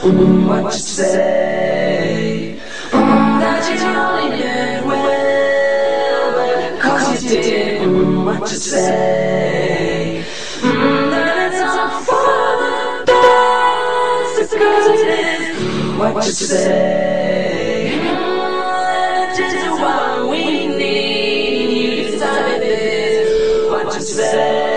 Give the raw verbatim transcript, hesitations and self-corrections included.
mm, what you say. Mm, that you only did well, but cause you did mm, what you say. Mm, that it's all for the best, because it is mm, what you say. Mm, that is what we need. You decided this, what you say.